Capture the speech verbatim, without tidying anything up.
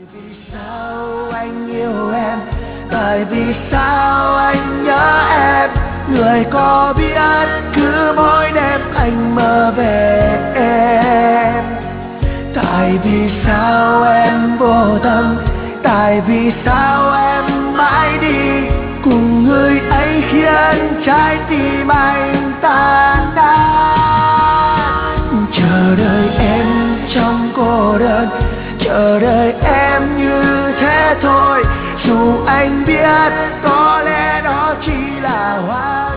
vì sao anh yêu em, tại vì sao anh nhớ em. Người có biết cứ mỗi đêm anh mơ về em. Tại vì sao em vô tâm, tại vì sao em mãi đi cùng người ấy khiến trái tim anh tan nát. Chờ đợi em trong cô đơn, chờ đợi em như thế thôi, dù anh biết có lẽ đó chỉ là hoa.